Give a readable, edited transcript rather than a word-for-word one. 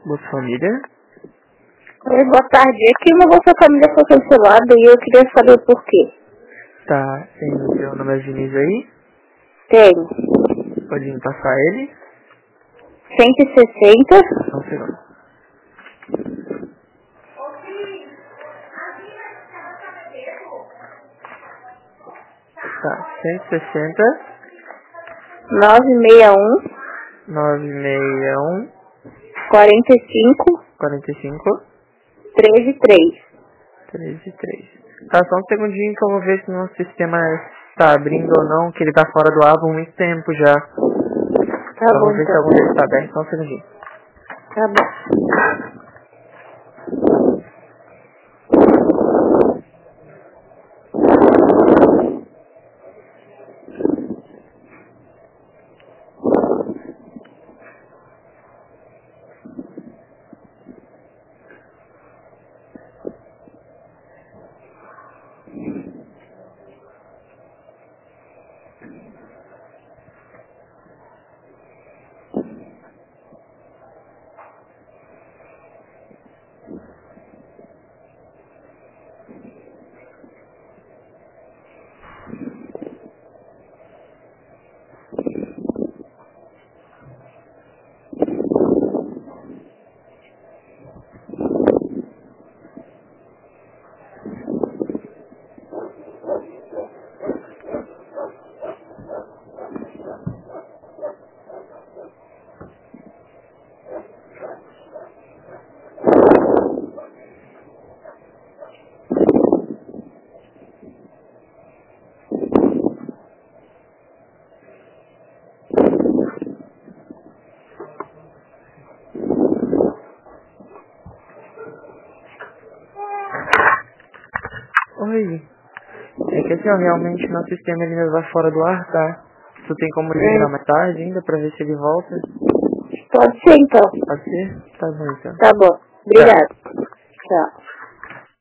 Bolsa Família? Oi, boa tarde. Aqui uma Bolsa Família foi cancelada e eu queria saber o porquê. Tá, tem o seu número de Diniz aí? Tenho Pode me passar ele? 160 Só um segundo. Tá, 160 961 961 45 45 133. 133. Tá, só um segundinho que eu vou ver se o nosso sistema está abrindo ou não, que ele tá fora do ar por muito tempo já. Tá Então, bom, vamos ver se algum então. deles tá aberto, só um segundinho. Tá bom. Oi. É que assim, ó, realmente nosso sistema ele ainda vai fora do ar, tá? Tu tem como ligar mais tarde ainda pra ver se ele volta? Pode ser, então. Pode ser? Tá bom então. Tá bom. Tá. Obrigada. Tchau.